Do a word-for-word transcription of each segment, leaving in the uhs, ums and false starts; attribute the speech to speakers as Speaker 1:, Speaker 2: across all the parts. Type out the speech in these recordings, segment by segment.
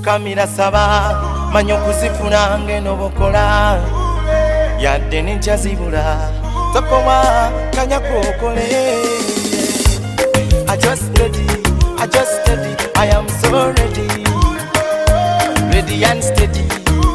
Speaker 1: fukamira saba manyo kuzifuna ngeno bokola yadde ninjazibula tokowa kanya kokole. I just ready, I just ready, I am so ready, ready and steady.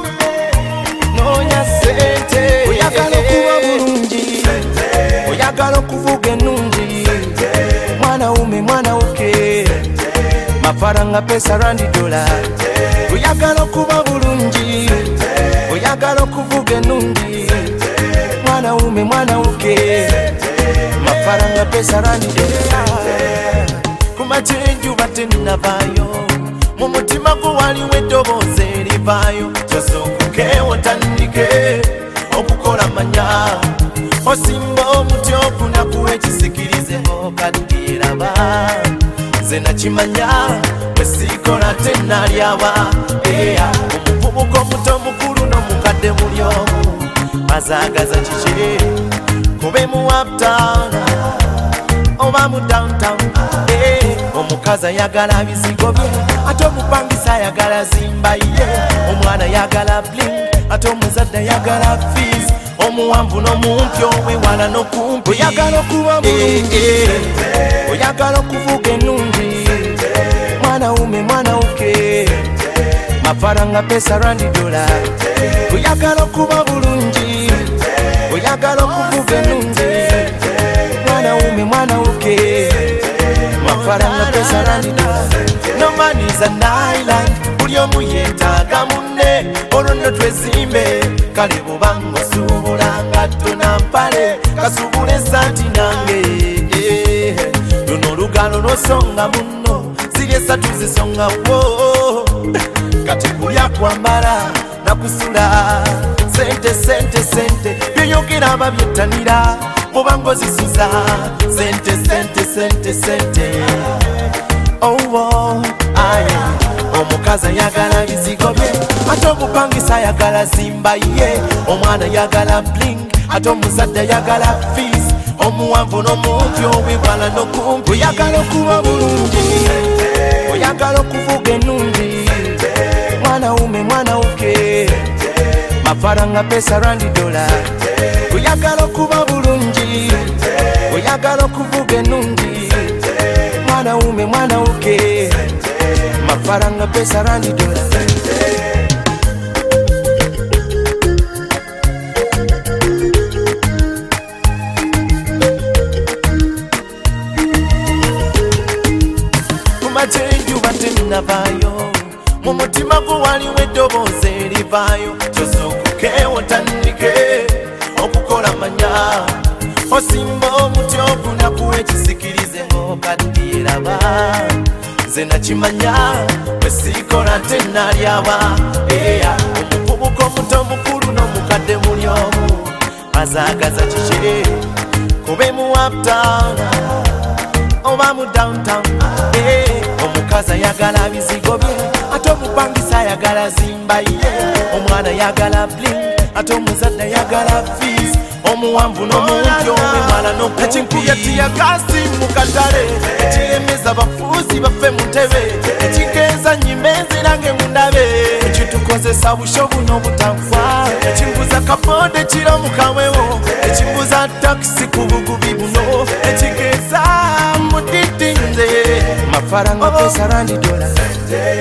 Speaker 1: No nya sente, oyagala kuba bulungi, oyagala kuvuga ennungi, mwana ume mwana uke, mafaranga pesa randi dola. Oyagala kuba bulungi, oyagala kuvuga ennungi, mwana ume mwana uke, mafaranga pesa randi dola. Kumachenju batenavayo mumutima gwo waliwo eddoboozi erivaayo tosokoke otandike okukola manya osimba omuti okunakuwa ekisikirizeho kati eraba nze nakimanya bwe siikola tennalyawa eya omuvubuka omuto omukulu n'omukadde muli omu azaagaza kiki kube mu uptown oba mu downtown. Omukazi ayagala bizigo bye ate omupangisa ayagala zimba ye, omwana ayagala bling ate omuzadde ayagala fees, omuwanvu n'omumpi owewala n'okumpi. Oyagala okuba bulungi, oyagala okuvuga ennungi, mwana ume mwana uke, mafaranga pesa randi dola. Oyagala okuba bulungi, oyagala okuvuga ennungi, mwana ume mwana uke, mafaranga pesa randi dola. No man is an island, buli omu yeetaaga munne, olwo nno twezimbe kale bw'obanga osuubula ngatto na mpale kasuubula esanti nange luno olugalo lw'osonga munno ziri esatu zisongawo kati kulya kwambala nakusula sente sente sente byoyogera babyettanira bw'obanga ozisuza sente sente sente sente. Oh, oh, aye. Omukazi ayagala bizigo bye ate omupangisa ayagala zimba ye, omwana ayagala bling ate omuzadde ayagala fees, omuwanvu n'omumpi owewala n'okumpi. Oyagala okuba bulungi, oyagala okuvuga ennungi, mwana ume mwana uke, mafaranga pesa randi dola. Oyagala okuba bulungi, oyagala okuvuga ennungi, mwana ume mwana uke, mafaranga pesa randi dola. Kumachenju batenavayo mumutima gwo waliwo eddoboozi erivaayo tosokoke otandike okukola manya osimba omuti okunakuwa ekisikirizeho kati eraba nze nakimanya bwe siikola tennalyawa eya omuvubuka omuto omukulu n'omukadde muli omu azaagaza kiki kube mu uptown oba mu downtown. Omukazi ayagala bizigo bye ate omupangisa ayagala zimba ye, omwana ayagala bling ate omuzadde ayagala fees, omuwanvu n'omumpi owewala n'okumpi. Ekinkuya tiyagasi mu katale ekiremeza abafuuzi baffe mu ntebe, ekinkenza nyimba enzirange mu ndabe, ekitukozesa bushobu n'obutanfa, ekinguza kaboda ekiro mu kawewo, ekinguza takisi ku bugubi buno, ekinkenza mudidinze mafaranga pesa randi dola.